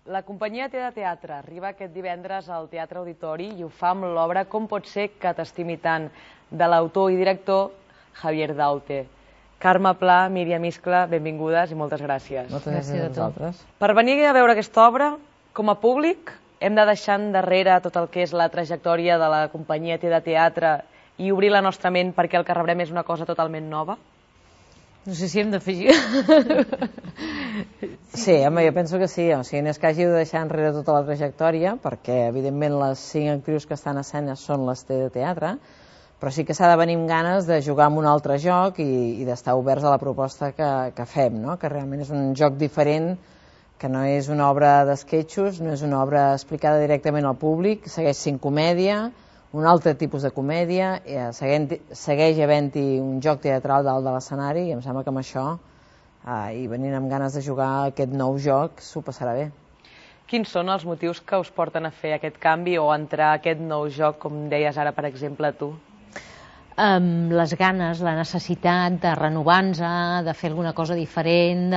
La companyia Té de Teatre arriba aquest divendres al Teatre Auditori i ho fa amb l'obra Com pot ser que t'estimi tant, de l'autor i director Javier Daute. Carme Pla, Míriam Iscla, benvingudes i moltes gràcies. Moltes gràcies a vosaltres. Per venir a veure aquesta obra, com a públic, hem de deixar endarrere tot el que és la trajectòria de la companyia Té de Teatre i obrir la nostra ment perquè el que rebrem és una cosa totalment nova? No sé si hem d'afegir. Sí, home, jo penso que sí. O sigui, no és que hagi de deixar enrere tota la trajectòria, perquè, evidentment, les 5 actrius que estan a escena són les Té de Teatre, però sí que s'ha de venir amb ganes de jugar amb un altre joc i d'estar oberts a la proposta que fem, no? Que realment és un joc diferent, que no és una obra d'esquetxos, no és una obra explicada directament al públic, segueix sent comèdia, un altre tipus de comèdia, segueix havent-hi un joc teatral dalt de l'escenari i em sembla que amb això, i venint amb ganes de jugar aquest nou joc, s'ho passarà bé. Quins són els motius que us porten a fer aquest canvi o a entrar a aquest nou joc, com deies ara, per exemple, tu? Les ganes, la necessitat de renovar-nos, de fer alguna cosa diferent,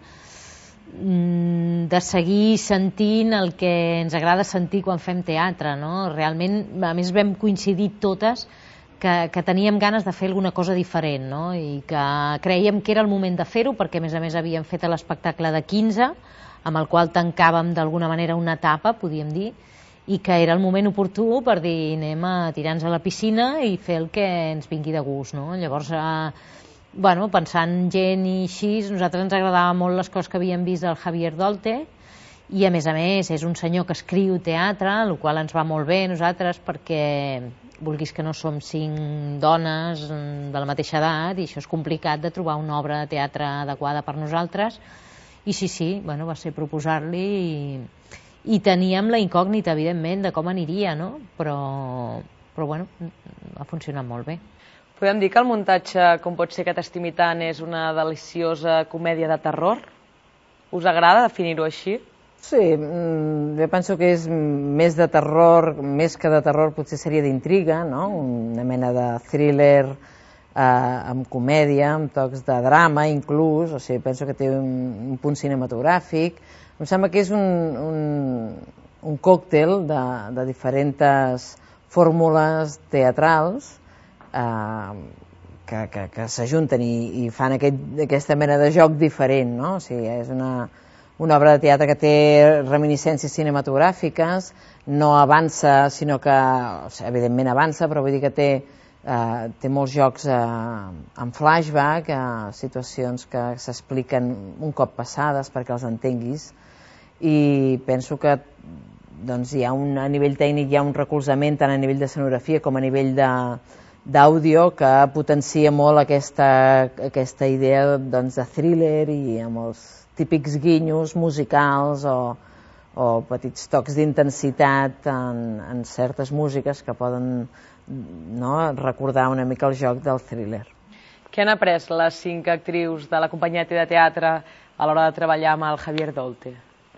de seguir sentint el que ens agrada sentir quan fem teatre, no? Realment, a més vam coincidir totes que teníem ganes de fer alguna cosa diferent, no? I que creiem que era el moment de fer-ho perquè a més havíem fet l'espectacle de 15, amb el qual tancàvem d'alguna manera una etapa, podíem dir, i que era el moment oportú per dir anem a tirar-nos a la piscina i fer el que ens vingui de gust, no? Llavors, pensant gent i així, a nosaltres ens agradava molt les coses que havíem vist del Javier Daute i a més és un senyor que escriu teatre, el qual ens va molt bé a nosaltres perquè vulguis que no som 5 dones de la mateixa edat i això és complicat de trobar una obra de teatre adequada per nosaltres i sí, va ser proposar-li i teníem la incògnita, evidentment, de com aniria, no? Però ha funcionat molt bé. Podem dir que el muntatge Com pot ser que t'estimi tant és una deliciosa comèdia de terror? Us agrada definir-ho així? Sí, jo penso que és més de terror, més que de terror potser seria d'intriga, no? Una mena de thriller amb comèdia, amb tocs de drama inclús, o sigui, penso que té un punt cinematogràfic. Em sembla que és un còctel de diferents fórmules teatrals que s'ajunten i fan aquesta mena de joc diferent, no? O sigui, és una obra de teatre que té reminiscències cinematogràfiques, no avança, sinó que, evidentment avança, però vull dir que té molts jocs en flashback, situacions que s'expliquen un cop passades perquè els entenguis, i penso que a nivell tècnic hi ha un recolzament tant a nivell d'escenografia com a nivell d'àudio que potencia molt aquesta idea de thriller i amb els típics guinyos musicals o petits tocs d'intensitat en certes músiques que poden recordar una mica el joc del thriller. Què han après les 5 actrius de la companyia Té de Teatre a l'hora de treballar amb el Javier Daute?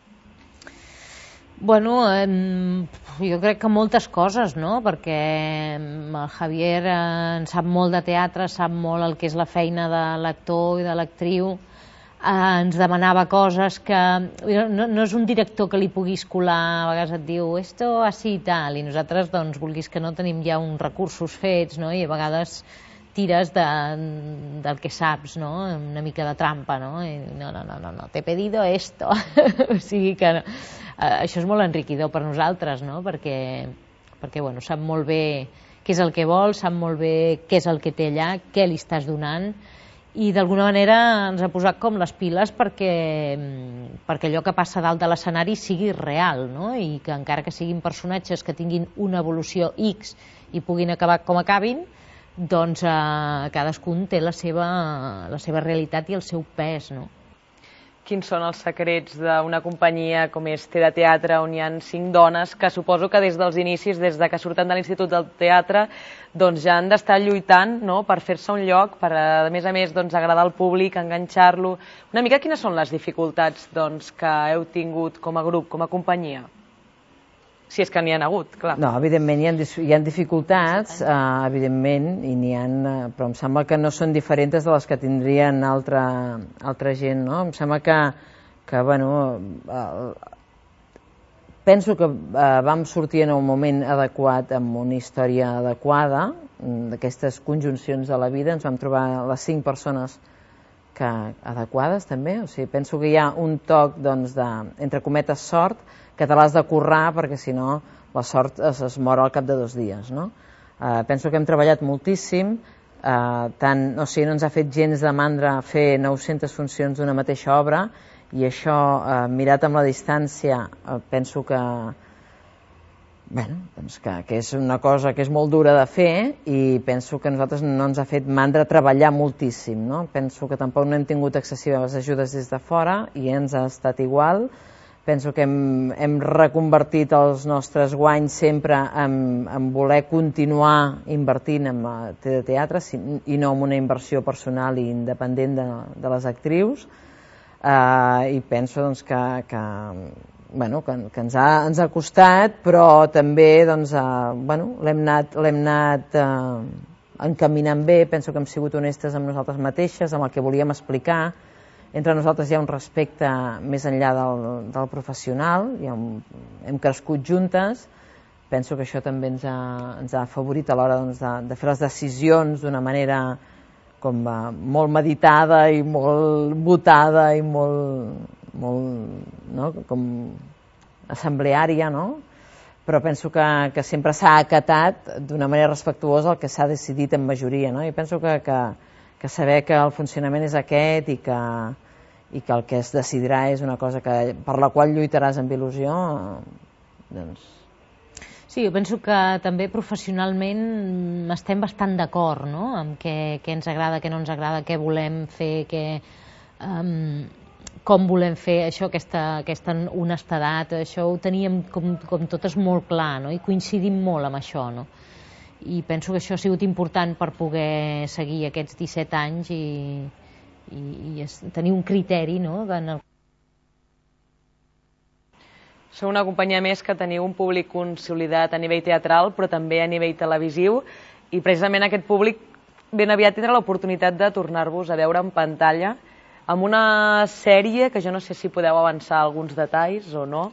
Jo crec que moltes coses, no? Perquè el Javier en sap molt de teatre, sap molt el que és la feina de l'actor i de l'actriu, ens demanava coses que... No és un director que li puguis colar, a vegades et diu esto así i tal, i nosaltres, vulguis que no, tenim ja uns recursos fets, no? I a vegades tires del que saps, no? Una mica de trampa, no? No, t'he pedido esto. O sigui que això és molt enriquidor per nosaltres, no? Perquè sap molt bé què és el que vol, sap molt bé què és el que té allà, què li estàs donant, i d'alguna manera ens ha posat com les piles perquè allò que passa dalt de l'escenari sigui real, no? I que encara que siguin personatges que tinguin una evolució X i puguin acabar com acabin, doncs cadascun té la seva realitat i el seu pes, no? Quins són els secrets d'una companyia com és Té de Teatre, on hi ha 5 dones que suposo que des dels inicis, des de que surten de l'Institut del Teatre, doncs ja han d'estar lluitant per fer-se un lloc, per a més agradar al públic, enganxar-lo. Una mica quines són les dificultats que heu tingut com a grup, com a companyia? Si és que n'hi ha hagut, clar. No, evidentment hi ha dificultats, evidentment, però em sembla que no són diferents de les que tindrien altra gent, no? Em sembla que Penso que vam sortir en un moment adequat, amb una història adequada, d'aquestes conjuncions de la vida. Ens vam trobar les 5 persones adequades també, o sigui, penso que hi ha un toc, doncs, entre cometes, sort, que te l'has de currar, perquè si no la sort es mor al cap de 2 dies, no? Penso que hem treballat moltíssim, no ens ha fet gens de mandra fer 900 funcions d'una mateixa obra, i això, mirat amb la distància, penso que és una cosa que és molt dura de fer, i penso que a nosaltres no ens ha fet mandra treballar moltíssim, no? Penso que tampoc no hem tingut excessives ajudes des de fora i ens ha estat igual. Penso que hem reconvertit els nostres guanys sempre en voler continuar invertint en teatre i no en una inversió personal i independent de les actrius, i penso doncs, que ens ha costat, però també l'hem anat encaminant bé. Penso que hem sigut honestes amb nosaltres mateixes, amb el que volíem explicar. Entre nosaltres hi ha un respecte més enllà del professional, hem crescut juntes. Penso que això també ens ha afavorit a l'hora de fer les decisions d'una manera com molt meditada i molt votada i molt com assembleària, no? Però penso que sempre s'ha acatat d'una manera respectuosa el que s'ha decidit en majoria, no? I penso que saber que el funcionament és aquest i que el que es decidirà és una cosa per la qual lluitaràs amb il·lusió, doncs... Sí, jo penso que també professionalment estem bastant d'acord, no?, amb què ens agrada, què no ens agrada, què volem fer, com volem fer això, aquesta honestedat. Això ho teníem com totes molt clar, no?, i coincidim molt amb això, no? I penso que això ha sigut important per poder seguir aquests 17 anys i tenir un criteri, no?, Sou una companyia més que teniu un públic consolidat a nivell teatral, però també a nivell televisiu, i precisament aquest públic ben aviat tindrà l'oportunitat de tornar-vos a veure en pantalla amb una sèrie que jo no sé si podeu avançar alguns detalls o no.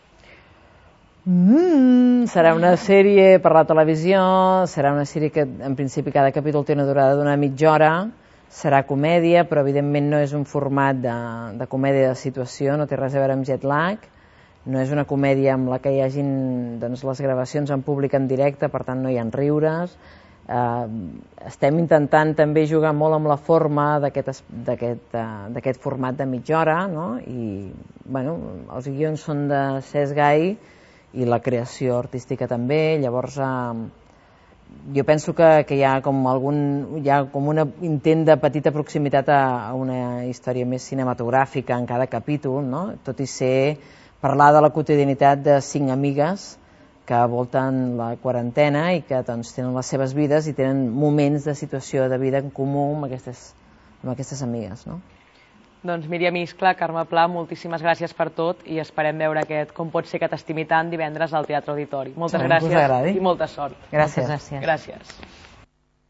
Serà una sèrie per la televisió, serà una sèrie que en principi cada capítol té una durada d'una mitja hora, serà comèdia, però evidentment no és un format de comèdia de situació, no té res a veure amb jet lag, no és una comèdia amb la que hi hagin les gravacions en públic en directe, per tant no hi ha riures. Estem intentant també jugar molt amb la forma d'aquest format de mitja hora, no? I els guions són de Cesc Gai i la creació artística també. Llavors jo penso que hi ha com un intent de petita proximitat a una història més cinematogràfica en cada capítol, no? Tot i ser parlar de la quotidianitat de 5 amigues que volten la quarantena i que tenen les seves vides i tenen moments de situació de vida en comú amb aquestes amigues, no? Doncs Míriam Iscla, Carme Pla, moltíssimes gràcies per tot i esperem veure aquest Com pot ser que t'estimi tant divendres al Teatre Auditori. Moltes gràcies i molta sort. Gràcies. Gràcies.